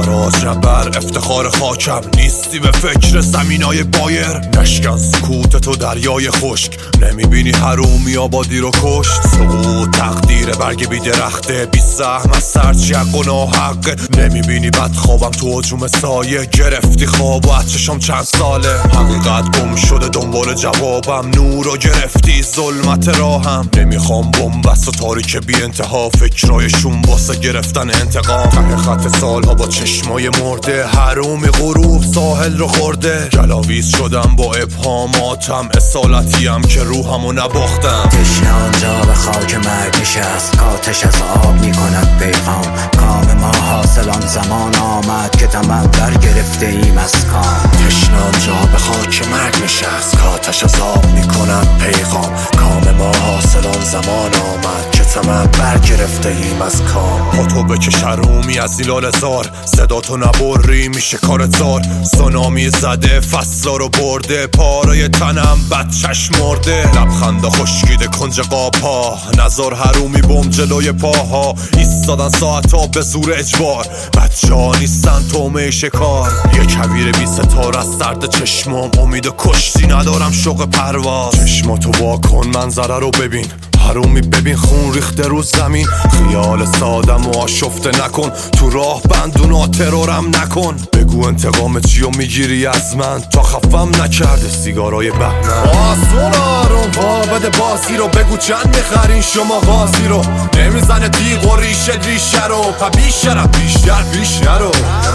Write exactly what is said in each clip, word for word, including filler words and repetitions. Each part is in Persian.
تاراج نبر افتخار خاکم نیستی به فکر زمینای بایر. نشکن سکوت تو دریای خشک، نمیبینی حرومی آبادی رو کشت. سقوط تقدیر برگ بی درخته، بی سهم از سرچی حق و ناحقه. نمیبینی بد خوابم تو هجوم سایه، گرفتی خواب و از چشم چند ساله. حقیقت گم شده دنبال جوابم، نور رو گرفتی ظلمت راهم. نمیخوام بنبست و تاریک بی انتها، فکرایشون واسه گرفتن انتقام. ته خط سالها با چشمای مرده، حرومی غروب ساحل رو خورده. گلاویز شدم با ابهاماتم، اصالتیم که روحمو نباختم. تشنه آنجا به خاک مرگ نشست، کاتش از آب میکند پیغام. کام ما حاصل آن زمان آمد که طمع بر گرفته ایم از کام. تشنه آنجا به خاک مرگ نشست، کاتش از آب میکند پیغام. کام ما حاصل آن زمان آمد که طمع بر گرفته ایم از کام. پاتو بکش حرومی از زیلال زار، صدا تو نبری میشه کار زار. سونامی زده فصلا رو برده، پارای تنم بد چشم مرده. لبخنده خشکیده کنج قاپا، نظر حرومی بم جلوی پاها. ایستادن ساعتا به زور اجبار، بچه ها نیستن تومه شکار. یه کبیر بی ستاره از سرد چشمام، امید و کشتی ندارم شوق پرواز. چشماتو واکن منظره رو ببین، حرومی ببین خون ریخته رو زمین. خیال سادم و آشفته نکن، تو راه بندونا ترورم نکن. بگو انتقام چیو میگیری از من، تا خفم نکرده سیگارای بهمن. آسون آروم وا بده بازی رو، بگو چند میخرین شما غازی رو. نمیزنه تیغ و ریشه ریشه رو، پا بیشترم بیشتر پیش نرو.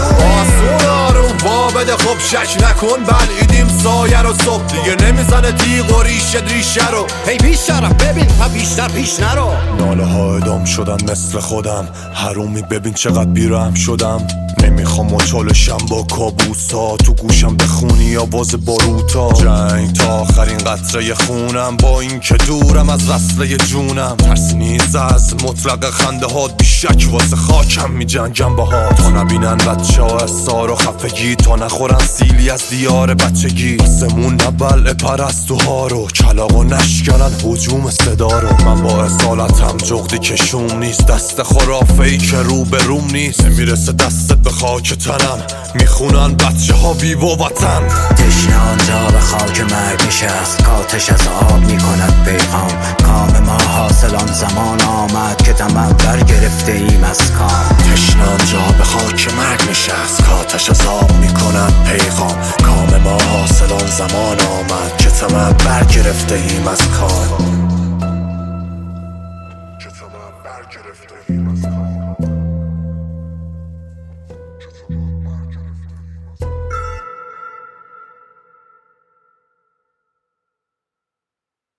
آسون آروم وا بده خب شک نکن، بلعیدیم سایه رو صبح دیگه. نمیزنه تیغ و ریشه ریشه رو. هی بیشترم ببین پا بیشتر پیش نرو. ناله ها ادام شدن مثل خودم، حرومی ببین چقدر بیرحم شدم. نمیخوام مچالشم با کابوسا، تو گوشم بخونی آواز باروتا. جنگ تا آخرین قطره خونم، با این که دورم از وصله جونم. ترس نیست از مطلق خنده هات، بیشک واسه خاکم میجنگم باهات. تا نبینن بچه ها احسار و خفگی، تا نخورن سیلی از دیار بچگی. آسمون نبلع پرستوها رو، کلاغ و نشکنن هجوم صدا رو. من با اصالتم جغدی کشوم نیست، دست خرافه‌ای که رو به روم نیست. نمیرسه دستت به خاک تنم، میخونن بچه ها بی و وطن. تشنه آنجا به خاک مرگ نشست، کاتش از آب میکند پیغام. کام ما حاصل آن زمان آمد که طمع بر گرفته ایم از کام. تشنه آنجا به خاک مرگ نشست، کاتش از آب میکند پیغام. کام ما حاصل آن زمان آمد که طمع بر گرفته ایم از کام.